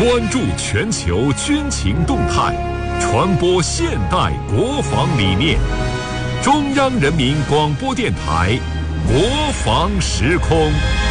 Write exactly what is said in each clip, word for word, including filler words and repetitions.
关注全球军情动态，传播现代国防理念。中央人民广播电台国防时空。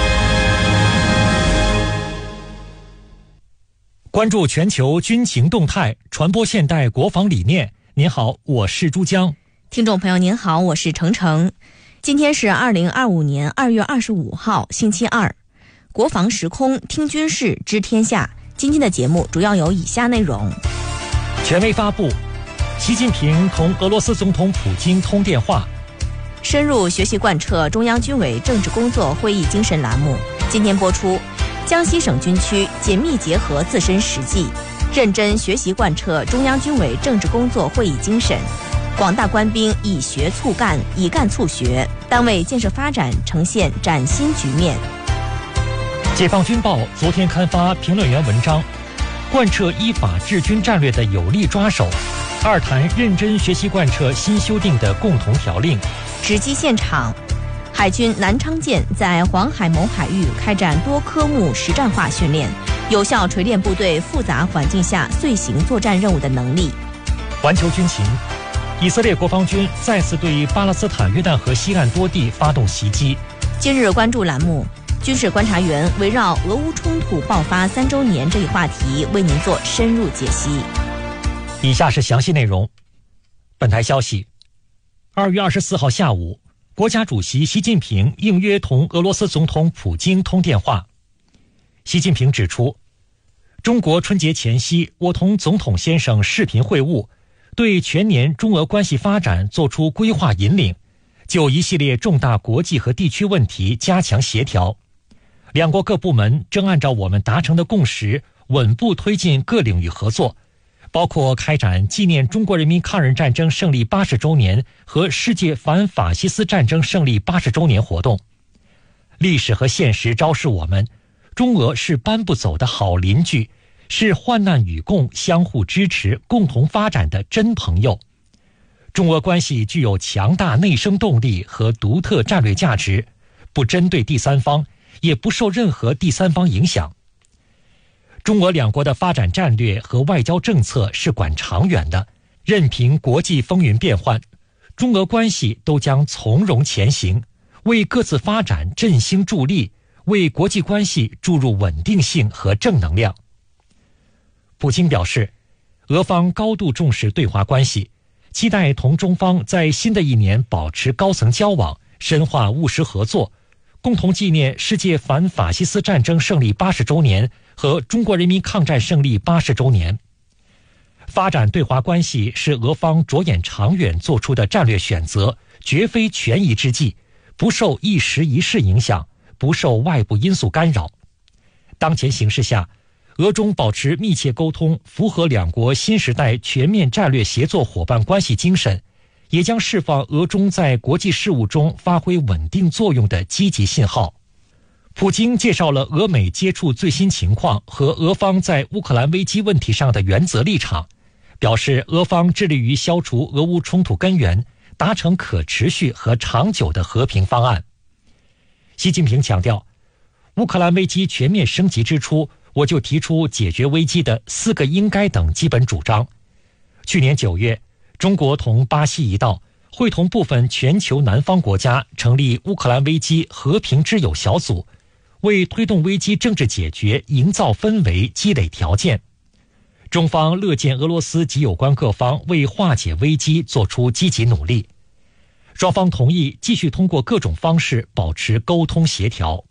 关注全球军情动态，传播现代国防理念。您好，我是珠江。 听众朋友您好，我是程程。今天是二零二五年二月二十五号，星期二。国防时空，听军事，知天下。今天的节目主要有以下内容： 权威发布，习近平同俄罗斯总统普京通电话； 深入学习贯彻中央军委政治工作会议精神栏目今天播出。江西省军区紧密结合自身实际，认真学习贯彻中央军委政治工作会议精神，广大官兵以学促干，以干促学，单位建设发展呈现崭新局面。 解放军报昨天刊发评论员文章，贯彻依法治军战略的有力抓手，二谈认真学习贯彻新修订的共同条令。 直击现场，海军南昌舰在黄海某海域开展多科目实战化训练，有效锤炼部队复杂环境下遂行作战任务的能力。 环球军情，以色列国防军再次对巴勒斯坦约旦河西岸多地发动袭击。 今日关注栏目，军事观察员围绕俄乌冲突爆发三周年这一话题为您做深入解析。 以下是详细内容。本台消息，二月二十四号下午，国家主席习近平应约同俄罗斯总统普京通电话。习近平指出，中国春节前夕，我同总统先生视频会晤，对全年中俄关系发展作出规划引领，就一系列重大国际和地区问题加强协调。两国各部门正按照我们达成的共识，稳步推进各领域合作，包括开展纪念中国人民抗日战争胜利八十周年和世界反法西斯战争胜利八十周年活动。历史和现实昭示我们，中俄是搬不走的好邻居，是患难与共、相互支持、共同发展的真朋友。中俄关系具有强大内生动力和独特战略价值，不针对第三方，也不受任何第三方影响。中俄两国的发展战略和外交政策是管长远的，任凭国际风云变幻，中俄关系都将从容前行，为各自发展振兴助力，为国际关系注入稳定性和正能量。普京表示，俄方高度重视对华关系，期待同中方在新的一年保持高层交往，深化务实合作，共同纪念世界反法西斯战争胜利八十周年和中国人民抗战胜利八十周年。发展对华关系是俄方着眼长远做出的战略选择，绝非权宜之计，不受一时一事影响，不受外部因素干扰。当前形势下，俄中保持密切沟通，符合两国新时代全面战略协作伙伴关系精神，也将释放俄中在国际事务中发挥稳定作用的积极信号。普京介绍了俄美接触最新情况和俄方在乌克兰危机问题上的原则立场，表示俄方致力于消除俄乌冲突根源，达成可持续和长久的和平方案。习近平强调，乌克兰危机全面升级之初，我就提出解决危机的四个应该等基本主张。去年九月，中国同巴西一道，会同部分全球南方国家成立乌克兰危机和平之友小组，为推动危机政治解决营造氛围、积累条件。中方乐见俄罗斯及有关各方为化解危机做出积极努力。双方同意继续通过各种方式保持沟通协调。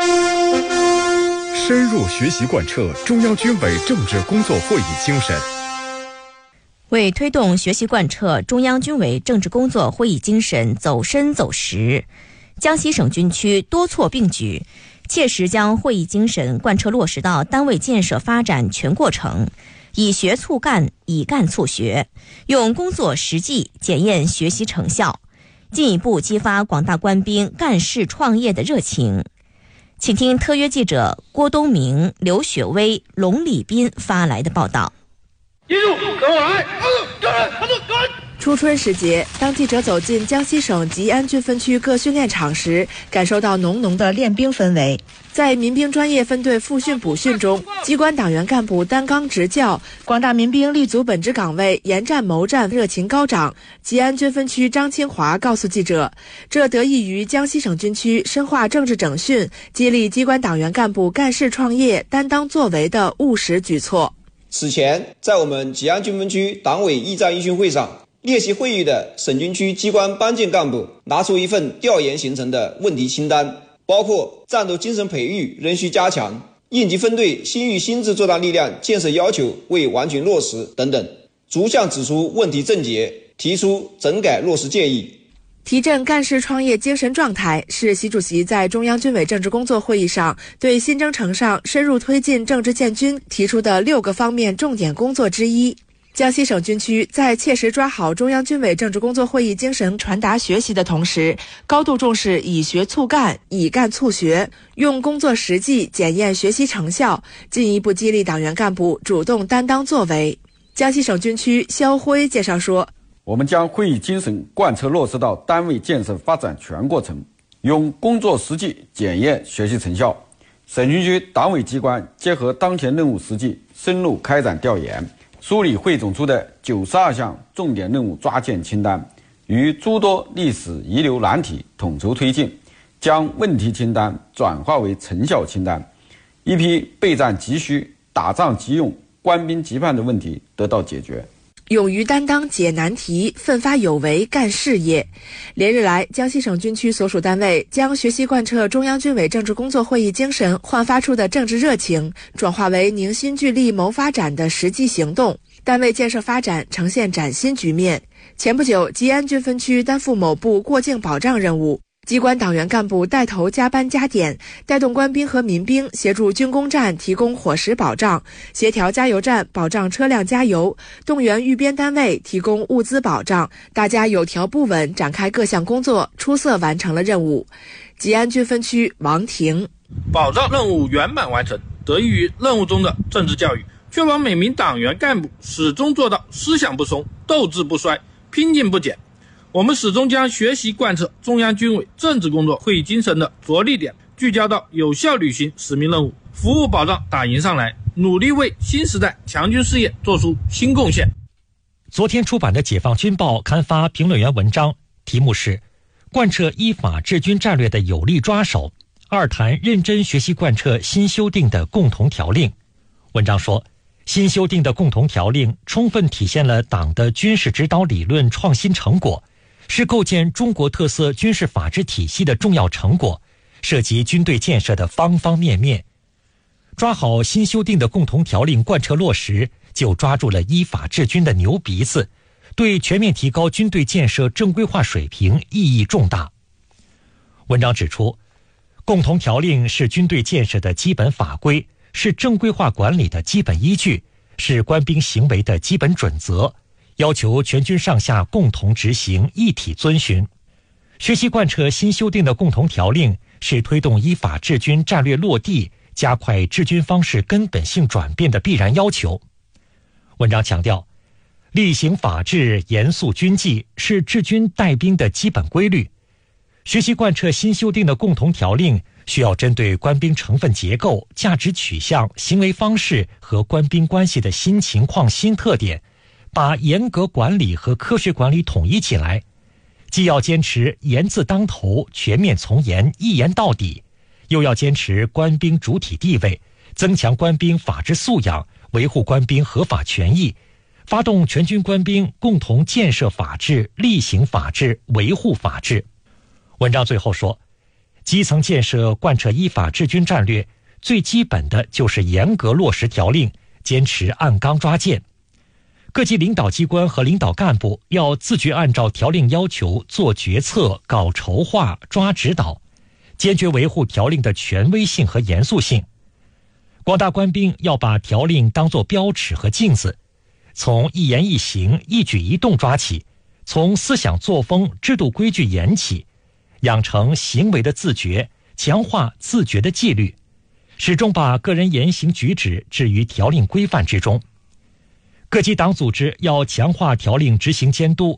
深入学习贯彻中央军委政治工作会议精神。 为推动学习贯彻中央军委政治工作会议精神走深走实，江西省军区多措并举，切实将会议精神贯彻落实到单位建设发展全过程，以学促干，以干促学，用工作实际检验学习成效，进一步激发广大官兵干事创业的热情。请听特约记者郭东明、刘雪薇、龙礼斌发来的报道。 记住，跟我来！跟人，跟人，跟人。 初春时节，当记者走进江西省吉安军分区各训练场时，感受到浓浓的练兵氛围。在民兵专业分队复训补训中，机关党员干部担纲执教，广大民兵立足本职岗位，严战谋战，热情高涨。吉安军分区张清华告诉记者，这得益于江西省军区深化政治整训，激励机关党员干部干事创业、担当作为的务实举措。 此前，在我们吉安军分区党委义战义训会上，列席会议的省军区机关班进干部拿出一份调研形成的问题清单，包括战斗精神培育仍需加强、应急分队新育新制作战力量建设要求未完全落实等等，逐项指出问题症结，提出整改落实建议。 提振干事创业精神状态是习主席在中央军委政治工作会议上对新征程上深入推进政治建军提出的六个方面重点工作之一。江西省军区在切实抓好中央军委政治工作会议精神传达学习的同时，高度重视以学促干、以干促学，用工作实际检验学习成效，进一步激励党员干部主动担当作为。江西省军区肖辉介绍说， 我们将会议精神贯彻落实到单位建设发展全过程，用工作实际检验学习成效。省军区党委机关结合当前任务实际，深入开展调研，梳理汇总出的九十二项重点任务抓建清单，与诸多历史遗留难题统筹推进，将问题清单转化为成效清单，一批备战急需、打仗急用、官兵急盼的问题得到解决。 勇于担当解难题，奋发有为干事业。连日来，江西省军区所属单位将学习贯彻中央军委政治工作会议精神焕发出的政治热情，转化为凝心聚力谋发展的实际行动，单位建设发展呈现崭新局面。前不久，吉安军分区担负某部过境保障任务，机关党员干部带头加班加点，带动官兵和民兵协助军工站提供伙食保障，协调加油站保障车辆加油，动员预编单位提供物资保障，大家有条不紊展开各项工作，出色完成了任务。吉安军分区王婷， 保障任务圆满完成，得益于任务中的政治教育，确保每名党员干部始终做到思想不松、斗志不衰、拼劲不减。我们始终将学习贯彻中央军委政治工作会议精神的着力点聚焦到有效履行使命任务，服务保障打赢上来，努力为新时代强军事业做出新贡献。 昨天出版的《解放军报》刊发评论员文章，题目是贯彻依法治军战略的有力抓手，二谈认真学习贯彻新修订的共同条令。文章说，新修订的共同条令充分体现了党的军事指导理论创新成果，是构建中国特色军事法治体系的重要成果，涉及军队建设的方方面面。抓好新修订的共同条令贯彻落实，就抓住了依法治军的牛鼻子，对全面提高军队建设正规化水平意义重大。文章指出，共同条令是军队建设的基本法规，是正规化管理的基本依据，是官兵行为的基本准则，要求全军上下共同执行，一体遵循。学习贯彻新修订的共同条令，是推动依法治军战略落地、加快治军方式根本性转变的必然要求。文章强调，厉行法治、严肃军纪是治军带兵的基本规律。学习贯彻新修订的共同条令，需要针对官兵成分结构、价值取向、行为方式和官兵关系的新情况、新特点，把严格管理和科学管理统一起来，既要坚持严字当头、全面从严、一严到底，又要坚持官兵主体地位，增强官兵法治素养，维护官兵合法权益，发动全军官兵共同建设法治、厉行法治、维护法治。文章最后说，基层建设贯彻依法治军战略，最基本的就是严格落实条令，坚持按纲抓践。各级领导机关和领导干部要自觉按照条令要求做决策、搞筹划、抓指导，坚决维护条令的权威性和严肃性。广大官兵要把条令当作标尺和镜子，从一言一行、一举一动抓起，从思想作风、制度规矩研起，养成行为的自觉，强化自觉的纪律，始终把个人言行举止置于条令规范之中。各级党组织要强化条令执行监督，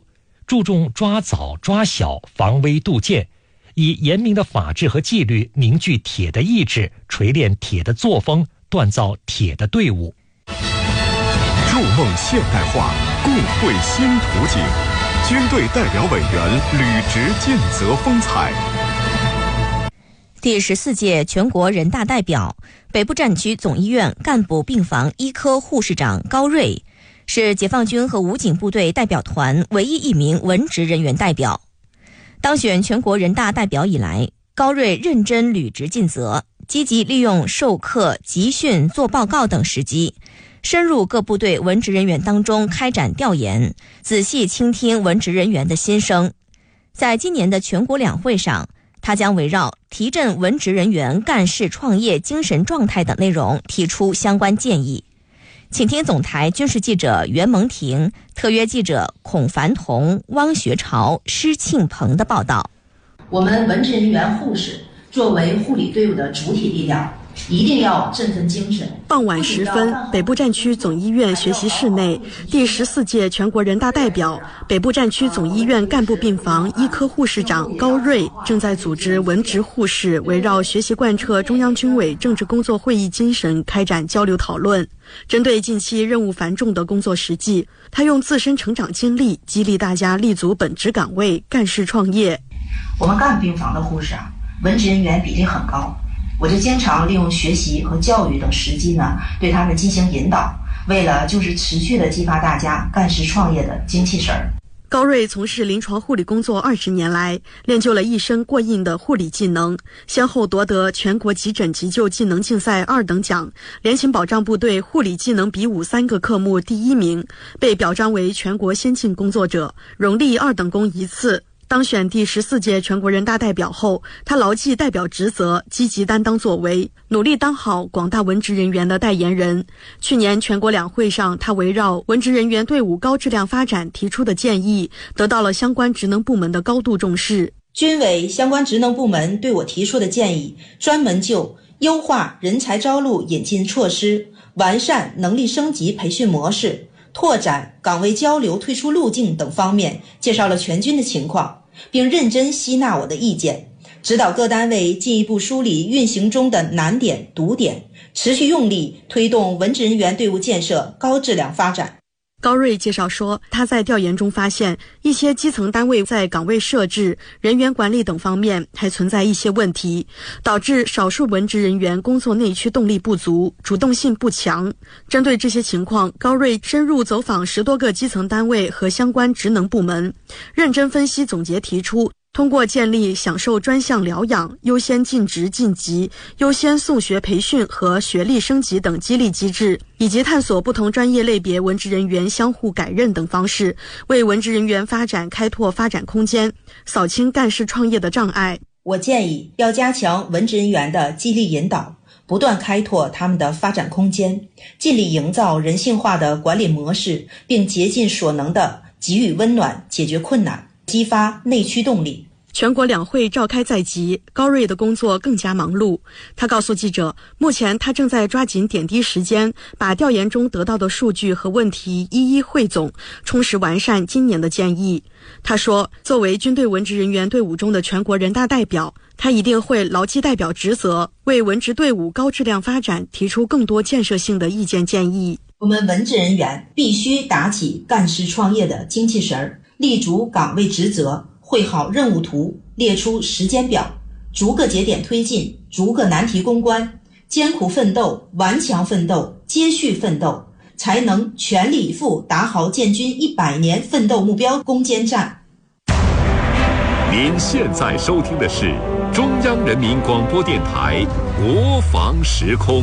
注重抓早抓小，防微杜渐，以严明的法治和纪律凝聚铁的意志，锤炼铁的作风，锻造铁的队伍。 筑梦现代化，共绘新图景。军队代表委员履职尽责风采。 第十四届全国人大代表、北部战区总医院干部病房医科护士长高瑞，是解放军和武警部队代表团唯一一名文职人员代表。当选全国人大代表以来，高瑞认真履职尽责，积极利用授课、集训、做报告等时机，深入各部队文职人员当中开展调研，仔细倾听文职人员的心声。在今年的全国两会上，他将围绕提振文职人员干事创业精神状态等内容提出相关建议。请听总台军事记者袁蒙婷、特约记者孔凡彤、汪学朝、施庆鹏的报道。 我们文职人员护士作为护理队伍的主体力量，一定要振奋精神。 傍晚时分，北部战区总医院学习室内，第十四届全国人大代表、北部战区总医院干部病房医科护士长高瑞正在组织文职护士围绕学习贯彻中央军委政治工作会议精神开展交流讨论。针对近期任务繁重的工作实际，他用自身成长经历激励大家立足本职岗位，干事创业。 我们干部病房的护士啊，文职人员比例很高。我就经常利用学习和教育等时机呢，对他们进行引导，为了就是持续的激发大家干事创业的精气神儿。 高瑞从事临床护理工作二十年来，练就了一身过硬的护理技能，先后夺得全国急诊急救技能竞赛二等奖、联勤保障部队护理技能比武三个科目第一名，被表彰为全国先进工作者，荣立二等功一次。当选第十四届全国人大代表后，他牢记代表职责，积极担当作为，努力当好广大文职人员的代言人。去年全国两会上，他围绕文职人员队伍高质量发展提出的建议，得到了相关职能部门的高度重视。 军委相关职能部门对我提出的建议，专门就优化人才招录引进措施、完善能力升级培训模式、拓展岗位交流退出路径等方面，介绍了全军的情况，并认真吸纳我的意见，指导各单位进一步梳理运行中的难点、堵点，持续用力推动文职人员队伍建设高质量发展。 高瑞介绍说，他在调研中发现，一些基层单位在岗位设置、人员管理等方面还存在一些问题，导致少数文职人员工作内驱动力不足，主动性不强。针对这些情况，高瑞深入走访十多个基层单位和相关职能部门，认真分析总结提出，通过建立享受专项疗养、优先进职晋级、优先送学培训和学历升级等激励机制，以及探索不同专业类别文职人员相互改任等方式，为文职人员发展开拓发展空间，扫清干事创业的障碍。 我建议要加强文职人员的激励引导，不断开拓他们的发展空间，尽力营造人性化的管理模式，并竭尽所能地给予温暖，解决困难，激发内驱动力。 全国两会召开在即，高瑞的工作更加忙碌。他告诉记者，目前他正在抓紧点滴时间，把调研中得到的数据和问题一一汇总，充实完善今年的建议。他说，作为军队文职人员队伍中的全国人大代表，他一定会牢记代表职责，为文职队伍高质量发展提出更多建设性的意见建议。 我们文职人员必须打起干事创业的精气神儿，立足岗位职责，绘好任务图，列出时间表，逐个节点推进，逐个难题攻关，艰苦奋斗，顽强奋斗，接续奋斗，才能全力以赴打好建军一百年奋斗目标攻坚战。 您现在收听的是中央人民广播电台国防时空。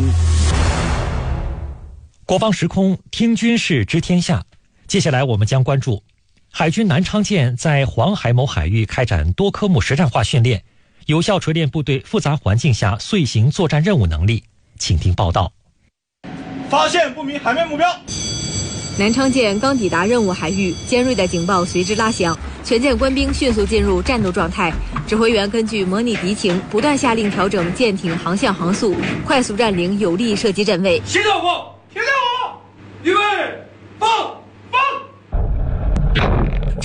国防时空，听军事知天下。接下来我们将关注海军南昌舰在黄海某海域开展多科目实战化训练，有效锤炼部队复杂环境下遂行作战任务能力。请听报道。 发现不明海面目标。 南昌舰刚抵达任务海域，尖锐的警报随之拉响，全舰官兵迅速进入战斗状态。指挥员根据模拟敌情，不断下令调整舰艇航向航速，快速占领有利射击阵位。 行动后，停掉我，预备，放，放。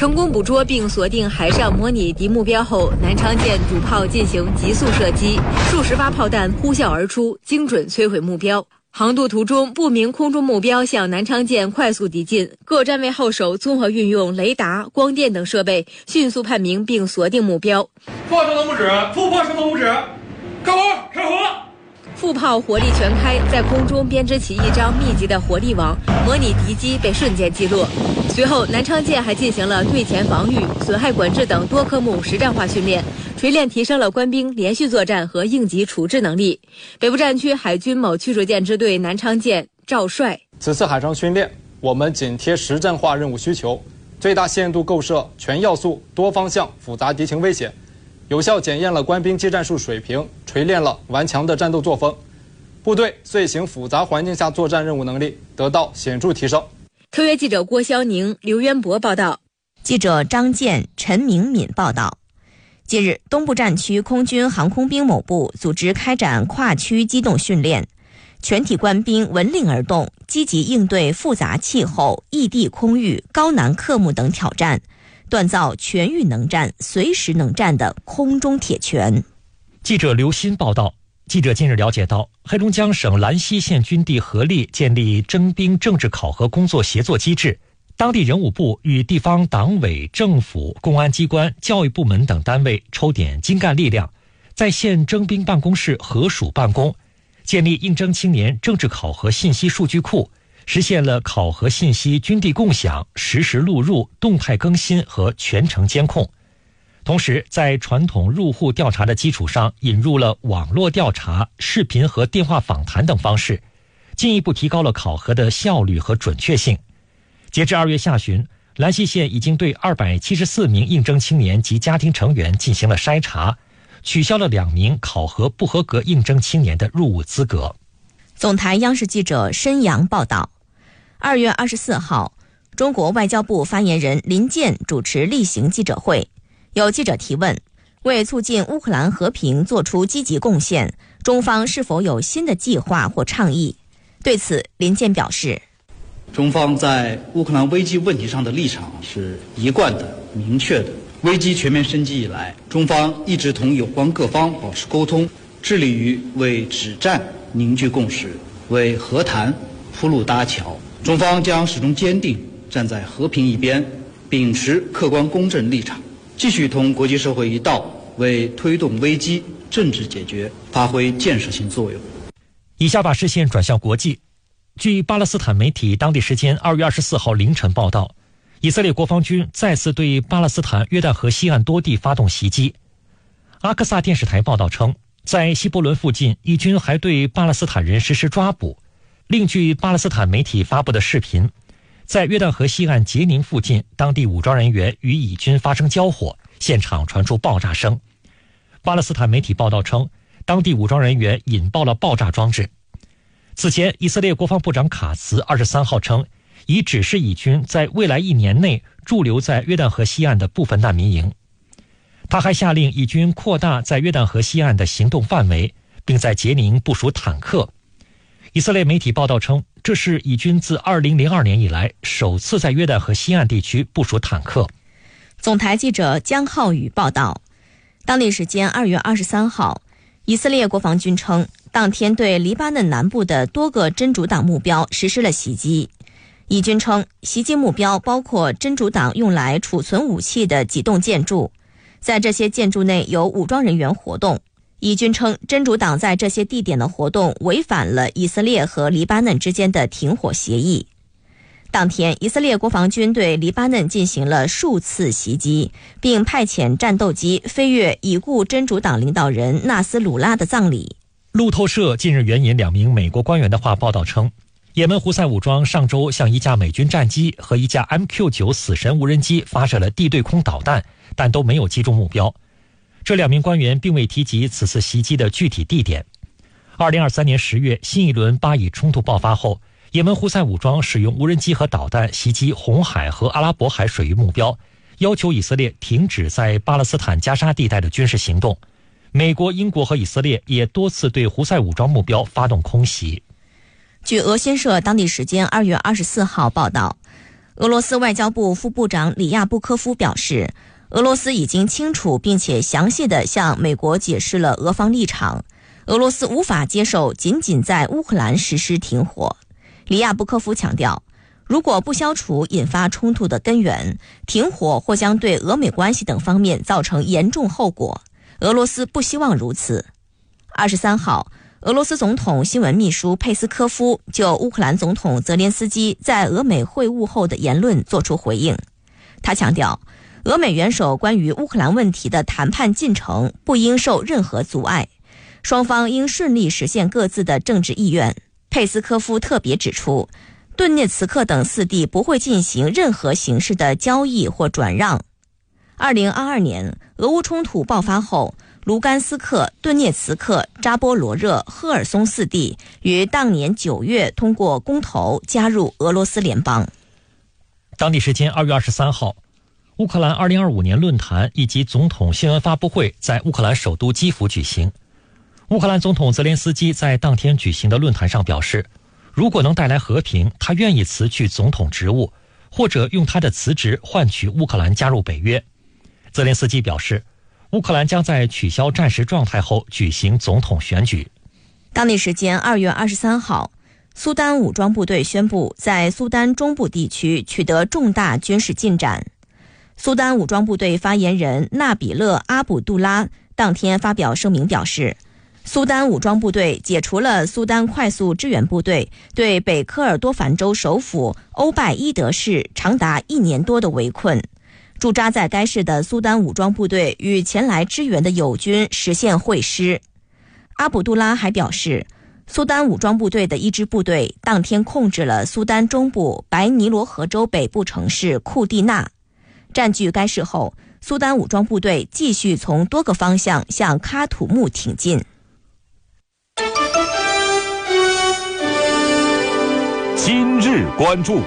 成功捕捉并锁定海上模拟敌目标后，南昌舰主炮进行急速射击，数十发炮弹呼啸而出，精准摧毁目标。航渡途中，不明空中目标向南昌舰快速抵近，各站位号手综合运用雷达、光电等设备，迅速判明并锁定目标。 副炮手动拇指，副炮手动拇指，开火，开火！ 副炮火力全开，在空中编织起一张密集的火力网，模拟敌机被瞬间击落。随后，南昌舰还进行了对潜防御、损害管制等多科目实战化训练，锤炼提升了官兵连续作战和应急处置能力。北部战区海军某驱逐舰支队南昌舰赵帅： 此次海上训练，我们紧贴实战化任务需求，最大限度构设全要素、多方向、复杂敌情危险，有效检验了官兵技战术水平，锤炼了顽强的战斗作风，部队遂行复杂环境下作战任务能力得到显著提升。 特约记者郭霄宁、刘渊博报道。 记者张健、陈明敏报道。近日，东部战区空军航空兵某部组织开展跨区机动训练，全体官兵闻令而动，积极应对复杂气候、异地空域、高难科目等挑战，锻造全域能战、随时能战的空中铁拳。 记者刘鑫报道。记者近日了解到，黑龙江省兰溪县军地合力建立征兵政治考核工作协作机制，当地人武部与地方党委、政府、公安机关、教育部门等单位抽点精干力量，在县征兵办公室合署办公，建立应征青年政治考核信息数据库，实现了考核信息军地共享、实时录入、动态更新和全程监控。同时，在传统入户调查的基础上，引入了网络调查、视频和电话访谈等方式，进一步提高了考核的效率和准确性。截至二月下旬，兰溪县已经对二百七十四名应征青年及家庭成员进行了筛查，取消了两名考核不合格应征青年的入伍资格。 总台央视记者申阳报道。二月二十四号，中国外交部发言人林健主持例行记者会。有记者提问，为促进乌克兰和平做出积极贡献，中方是否有新的计划或倡议？对此，林健表示， 中方在乌克兰危机问题上的立场是一贯的、明确的。危机全面升级以来，中方一直同有关各方保持沟通，致力于为止战凝聚共识，为和谈铺路搭桥。中方将始终坚定站在和平一边，秉持客观公正立场，继续同国际社会一道，为推动危机政治解决发挥建设性作用。 以下把视线转向国际。据巴勒斯坦媒体当地时间二月二十四号凌晨报道，以色列国防军再次对巴勒斯坦约旦河西岸多地发动袭击。阿克萨电视台报道称，在希伯伦附近，以军还对巴勒斯坦人实施抓捕。另据巴勒斯坦媒体发布的视频，在约旦河西岸杰宁附近，当地武装人员与以军发生交火，现场传出爆炸声。巴勒斯坦媒体报道称，当地武装人员引爆了爆炸装置。此前，以色列国防部长卡茨二十三号称，已指示以军在未来一年内驻留在约旦河西岸的部分难民营。他还下令以军扩大在约旦河西岸的行动范围，并在杰宁部署坦克。以色列媒体报道称，这是以军自二零零二年以来首次在约旦河西岸地区部署坦克。 总台记者江浩宇报道，当地时间二月二十三号，以色列国防军称，当天对黎巴嫩南部的多个真主党目标实施了袭击。以军称，袭击目标包括真主党用来储存武器的几栋建筑，在这些建筑内有武装人员活动。以军称，真主党在这些地点的活动违反了以色列和黎巴嫩之间的停火协议。当天，以色列国防军对黎巴嫩进行了数次袭击，并派遣战斗机飞越已故真主党领导人纳斯鲁拉的葬礼。 路透社近日援引两名美国官员的话报道称，也门胡塞武装上周向一架美军战机和一架 M Q 九 死神无人机发射了地对空导弹，但都没有击中目标。这两名官员并未提及此次袭击的具体地点。二零二三年十月，新一轮巴以冲突爆发后，也门胡塞武装使用无人机和导弹袭击红海和阿拉伯海水域目标，要求以色列停止在巴勒斯坦加沙地带的军事行动。美国、英国和以色列也多次对胡塞武装目标发动空袭。 据俄新社当地时间二月二十四号报道， 俄罗斯外交部副部长里亚布科夫表示，俄罗斯已经清楚并且详细地向美国解释了俄方立场，俄罗斯无法接受仅仅在乌克兰实施停火。里亚布科夫强调，如果不消除引发冲突的根源，停火或将对俄美关系等方面造成严重后果。俄罗斯不希望如此。二十三号，俄罗斯总统新闻秘书佩斯科夫就乌克兰总统泽连斯基在俄美会晤后的言论作出回应。他强调，俄美元首关于乌克兰问题的谈判进程不应受任何阻碍，双方应顺利实现各自的政治意愿。佩斯科夫特别指出，顿涅茨克等四地不会进行任何形式的交易或转让。二零二二年，俄乌冲突爆发后，卢甘斯克、顿涅茨克、扎波罗热、赫尔松四地于当年九月通过公投加入俄罗斯联邦。 当地时间二月二十三号，乌克兰二零二五年论坛以及总统新闻发布会在乌克兰首都基辅举行。乌克兰总统泽连斯基在当天举行的论坛上表示，如果能带来和平，他愿意辞去总统职务，或者用他的辞职换取乌克兰加入北约。泽连斯基表示，乌克兰将在取消战时状态后举行总统选举。 当地时间二月二十三号，苏丹武装部队宣布在苏丹中部地区取得重大军事进展。苏丹武装部队发言人纳比勒阿卜杜拉当天发表声明表示，苏丹武装部队解除了苏丹快速支援部队对北科尔多凡州首府欧拜伊德市长达一年多的围困。驻扎在该市的苏丹武装部队与前来支援的友军实现会师。阿卜杜拉还表示，苏丹武装部队的一支部队当天控制了苏丹中部白尼罗河州北部城市库蒂纳。占据该市后，苏丹武装部队继续从多个方向向喀土穆挺进。 今日关注。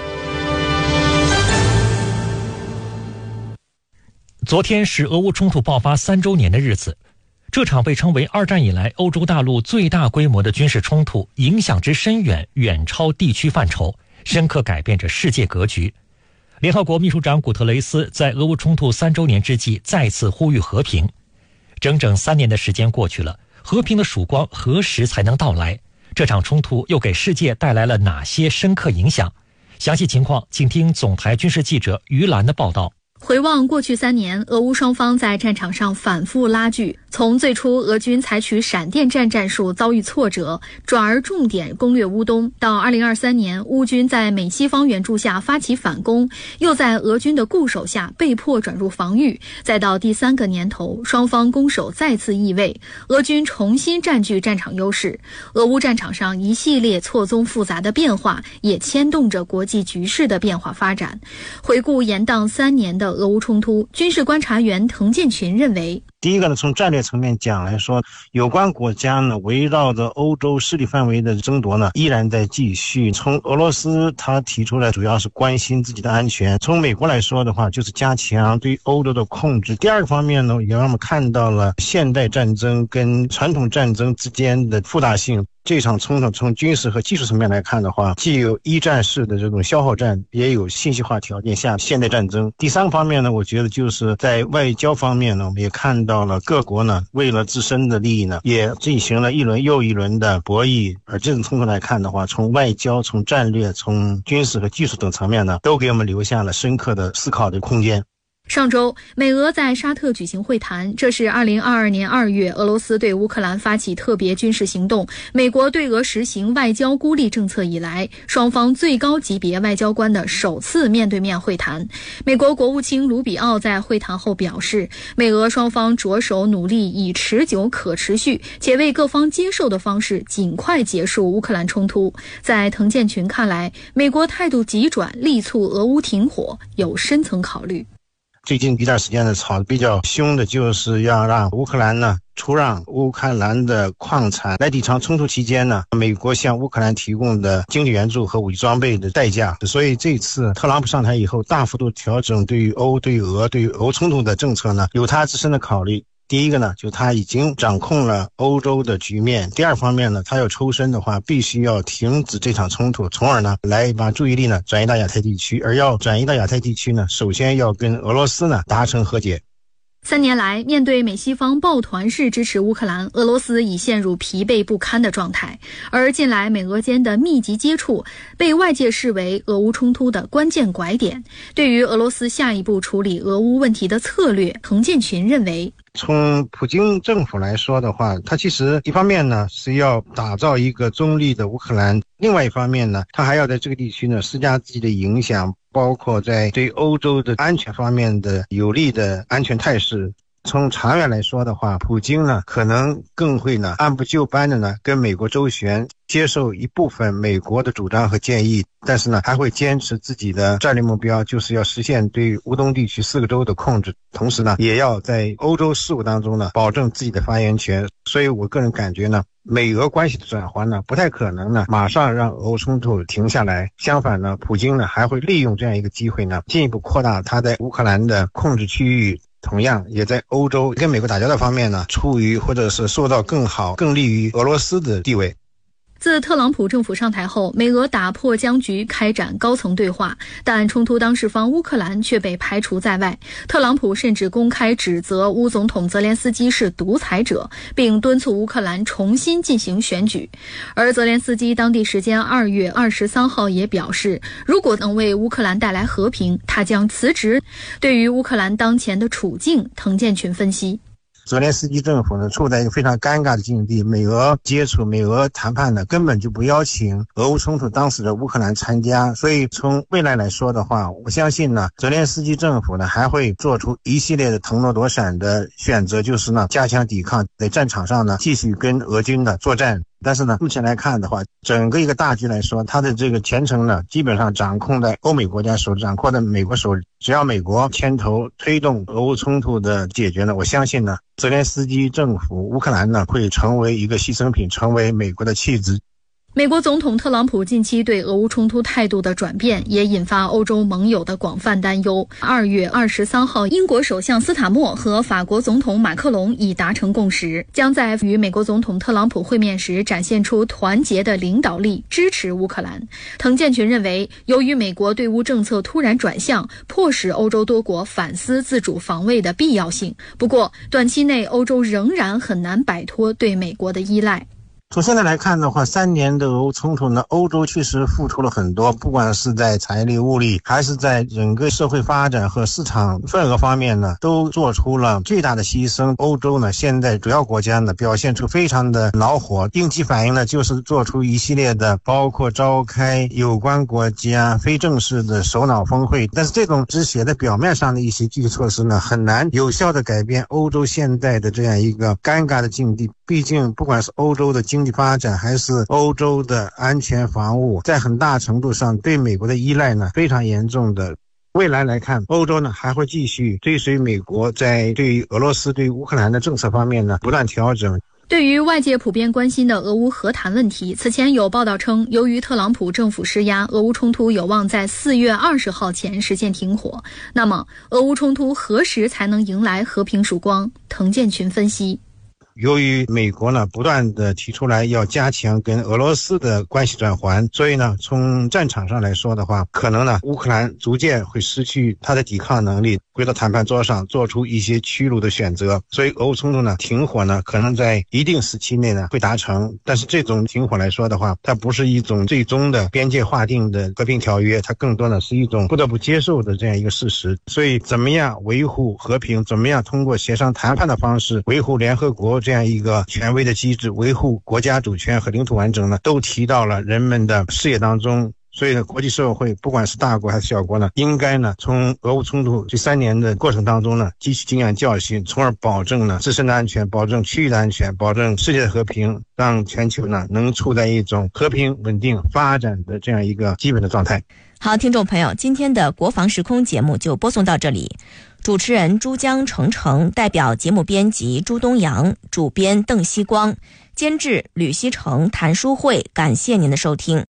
昨天是俄乌冲突爆发三周年的日子，这场被称为二战以来欧洲大陆最大规模的军事冲突，影响之深远，远超地区范畴，深刻改变着世界格局。联合国秘书长古特雷斯在俄乌冲突三周年之际再次呼吁和平。整整三年的时间过去了，和平的曙光何时才能到来？这场冲突又给世界带来了哪些深刻影响？详细情况，请听总台军事记者于兰的报道。 回望过去三年，俄乌双方在战场上反复拉锯，从最初俄军采取闪电战战术遭遇挫折，转而重点攻略乌东，到二零二三年乌军在美西方援助下发起反攻，又在俄军的固守下被迫转入防御，再到第三个年头，双方攻守再次易位，俄军重新占据战场优势。俄乌战场上一系列错综复杂的变化，也牵动着国际局势的变化发展。回顾延宕三年的俄乌冲突，军事观察员滕建群认为， 第一个呢，从战略层面讲来说，有关国家呢围绕着欧洲势力范围的争夺呢依然在继续。从俄罗斯他提出来主要是关心自己的安全，从美国来说的话就是加强对欧洲的控制。第二个方面呢，也让我们看到了现代战争跟传统战争之间的复杂性。这场冲突从军事和技术层面来看的话，既有一战式的这种消耗战，也有信息化条件下现代战争。第三个方面呢，我觉得就是在外交方面呢，我们也看到了各国呢为了自身的利益呢，也进行了一轮又一轮的博弈。而这种冲突来看的话，从外交、从战略、从军事和技术等层面呢，都给我们留下了深刻的思考的空间。 上周，美俄在沙特举行会谈，这是二零二二年二月俄罗斯对乌克兰发起特别军事行动，美国对俄实行外交孤立政策以来，双方最高级别外交官的首次面对面会谈。美国国务卿卢比奥在会谈后表示，美俄双方着手努力以持久、可持续且为各方接受的方式尽快结束乌克兰冲突。在滕建群看来，美国态度急转，力促俄乌停火，有深层考虑。 最近一段时间呢，吵得比较凶的就是要让乌克兰呢出让乌克兰的矿产，来抵偿冲突期间呢美国向乌克兰提供的经济援助和武器装备的代价。所以这次特朗普上台以后，大幅度调整对于欧、对于俄、对于俄冲突的政策呢，有他自身的考虑。 第一个呢，就他已经掌控了欧洲的局面；第二方面呢，他要抽身的话，必须要停止这场冲突，从而呢来把注意力呢转移到亚太地区。而要转移到亚太地区呢，首先要跟俄罗斯呢达成和解。 三年来，面对美西方抱团式支持乌克兰，俄罗斯已陷入疲惫不堪的状态。而近来美俄间的密集接触被外界视为俄乌冲突的关键拐点。对于俄罗斯下一步处理俄乌问题的策略，滕建群认为， 从普京政府来说的话，他其实一方面呢是要打造一个中立的乌克兰，另外一方面呢，他还要在这个地区呢施加自己的影响，包括在对欧洲的安全方面的有利的安全态势。从长远来说的话，普京呢可能更会呢按部就班的呢跟美国周旋，接受一部分美国的主张和建议，但是呢还会坚持自己的战略目标，就是要实现对乌东地区四个州的控制，同时呢也要在欧洲事务当中呢保证自己的发言权。所以我个人感觉呢，美俄关系的转换呢不太可能呢马上让俄乌冲突停下来，相反呢，普京呢还会利用这样一个机会呢进一步扩大他在乌克兰的控制区域，同样也在欧洲跟美国打交道方面呢处于或者是受到更好更利于俄罗斯的地位。 自特朗普政府上台后，美俄打破僵局，开展高层对话，但冲突当事方乌克兰却被排除在外。特朗普甚至公开指责乌总统泽连斯基是独裁者，并敦促乌克兰重新进行选举。而泽连斯基当地时间二月二十三号也表示，如果能为乌克兰带来和平，他将辞职。对于乌克兰当前的处境，滕建群分析， 泽连斯基政府呢处在一个非常尴尬的境地，美俄接触美俄谈判呢根本就不邀请俄乌冲突当时的乌克兰参加，所以从未来来说的话，我相信呢泽连斯基政府呢还会做出一系列的腾挪躲闪的选择，就是呢加强抵抗，在战场上呢继续跟俄军的作战。但是呢，目前来看的话，整个一个大局来说，它的这个前程呢，基本上掌控在欧美国家手里，掌控在美国手里。只要美国牵头推动俄乌冲突的解决呢，我相信呢，泽连斯基政府乌克兰呢会成为一个牺牲品，成为美国的弃子。 美国总统特朗普近期对俄乌冲突态度的转变，也引发欧洲盟友的广泛担忧。二月二十三号，英国首相斯塔默和法国总统马克龙已达成共识，将在与美国总统特朗普会面时展现出团结的领导力，支持乌克兰。滕建群认为，由于美国对乌政策突然转向，迫使欧洲多国反思自主防卫的必要性。不过，短期内欧洲仍然很难摆脱对美国的依赖。 从现在来看的话，三年的俄乌冲突呢，欧洲确实付出了很多，不管是在财力物力，还是在整个社会发展和市场份额方面呢，都做出了巨大的牺牲。欧洲呢，现在主要国家呢，表现出非常的恼火，应急反应呢，就是做出一系列的，包括召开有关国家非正式的首脑峰会。但是这种只写在表面上的一些具体措施呢，很难有效的改变欧洲现在的这样一个尴尬的境地。毕竟，不管是欧洲的经济发展，还是欧洲的安全防务，在很大程度上对美国的依赖呢，非常严重的。未来来看，欧洲呢还会继续追随美国，在对于俄罗斯、对于乌克兰的政策方面呢，不断调整。 对于外界普遍关心的俄乌和谈问题，此前有报道称，由于特朗普政府施压，俄乌冲突有望在四月二十号前实现停火。那么，俄乌冲突何时才能迎来和平曙光？滕建群分析， 由于美国呢不断的提出来要加强跟俄罗斯的关系转环，所以呢从战场上来说的话，可能呢乌克兰逐渐会失去它的抵抗能力，回到谈判桌上做出一些屈辱的选择。所以俄乌冲突呢停火呢可能在一定时期内呢会达成，但是这种停火来说的话，它不是一种最终的边界划定的和平条约，它更多呢是一种不得不接受的这样一个事实。所以怎么样维护和平，怎么样通过协商谈判的方式维护联合国这样一个权威的机制，维护国家主权和领土完整呢，都提到了人们的视野当中。所以呢，国际社会不管是大国还是小国呢，应该呢从俄乌冲突这三年的过程当中呢，汲取经验教训，从而保证呢自身的安全，保证区域的安全，保证世界的和平，让全球呢能处在一种和平、稳定、发展的这样一个基本的状态。 好，听众朋友，今天的国防时空节目就播送到这里。主持人珠江程程，代表节目编辑朱东阳，主编邓希光，监制吕希成、谭淑慧，感谢您的收听。